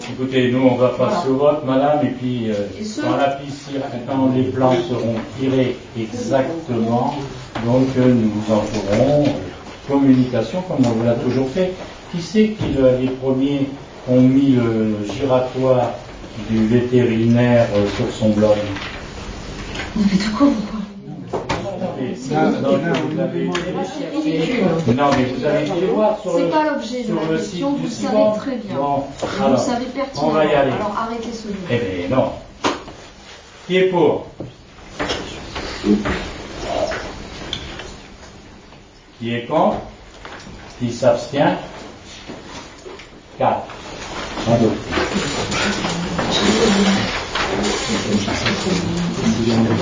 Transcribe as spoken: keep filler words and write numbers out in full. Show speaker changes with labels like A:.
A: Écoutez, nous on va passer voilà. au vote, madame, et puis euh, et ce... quand la piscine, quand les plans seront tirés exactement, donc euh, nous vous en ferons euh, communication comme on l'a toujours fait. Qui c'est qui le, les premiers ont mis le giratoire du vétérinaire euh, sur son blog?
B: Mais de quoi vous parlez?
A: Non, non, vous avez non, mais vous avez été voir sur
B: c'est
A: le,
B: pas l'objet de la question, vous le savez très bien.
A: Bon,
B: vous
A: alors,
B: le savez pertinemment.
A: On va y aller.
B: Alors arrêtez ce jeu.
A: Eh bien non. Qui est pour? Qui est contre? Qui s'abstient? Quatre. Adopté.